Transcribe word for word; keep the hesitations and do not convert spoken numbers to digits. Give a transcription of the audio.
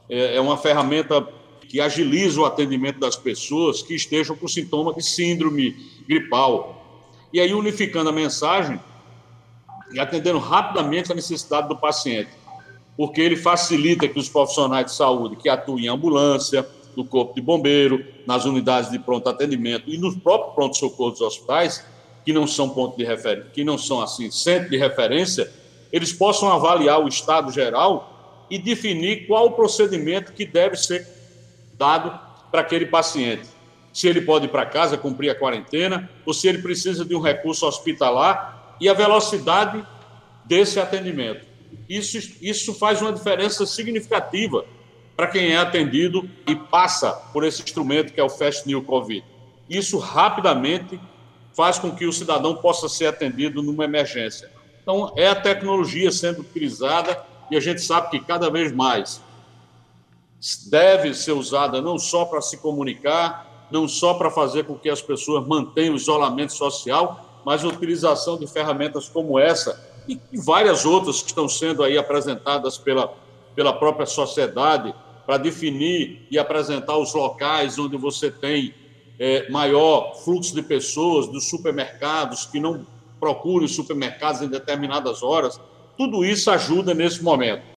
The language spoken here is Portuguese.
é, é uma ferramenta que agiliza o atendimento das pessoas que estejam com sintoma de síndrome gripal. E aí, unificando a mensagem e atendendo rapidamente a necessidade do paciente, porque ele facilita que os profissionais de saúde que atuam em ambulância, no corpo de bombeiro, nas unidades de pronto atendimento e nos próprios pronto-socorro dos hospitais, que não são ponto de referência, que não são assim centro de referência, eles possam avaliar o estado geral e definir qual o procedimento que deve ser dado para aquele paciente. Se ele pode ir para casa, cumprir a quarentena, ou se ele precisa de um recurso hospitalar e a velocidade desse atendimento. Isso, isso faz uma diferença significativa para quem é atendido e passa por esse instrumento que é o Fast New Covid. Isso rapidamente faz com que o cidadão possa ser atendido numa emergência. Então, é a tecnologia sendo utilizada e a gente sabe que cada vez mais deve ser usada não só para se comunicar, não só para fazer com que as pessoas mantenham o isolamento social, mas a utilização de ferramentas como essa e várias outras que estão sendo aí apresentadas pela, pela própria sociedade para definir e apresentar os locais onde você tem é, maior fluxo de pessoas, dos supermercados, que não procurem os supermercados em determinadas horas. Tudo isso ajuda nesse momento.